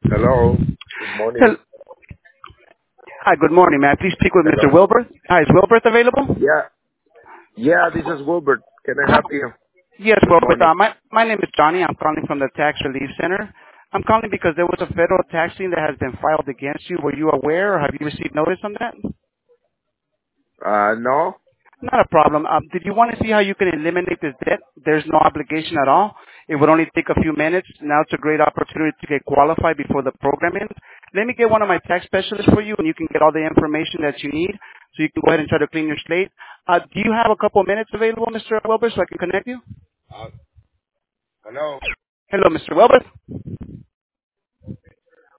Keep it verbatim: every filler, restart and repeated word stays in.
Hello. Good Hel- morning. Hi, good morning. May I please speak with mister Hello. Wilbert? Hi, is Wilbert available? Yeah. Yeah, this is Wilbert. Can I help you? Yes, Good Wilbert. morning. Uh, my, my name is Johnny. I'm calling from the Tax Relief Center. I'm calling because there was a federal tax lien that has been filed against you. Were you aware or have you received notice on that? Uh, no? Not a problem. Um, did you want to see how you can eliminate this debt? There's no obligation at all. It would only take a few minutes. Now it's a great opportunity to get qualified before the program ends. Let me get one of my tax specialists for you, and you can get all the information that you need, so you can go ahead and try to clean your slate. Uh, do you have a couple minutes available, mister Wilbur, so I can connect you? Uh, hello. Hello, mister Wilbur.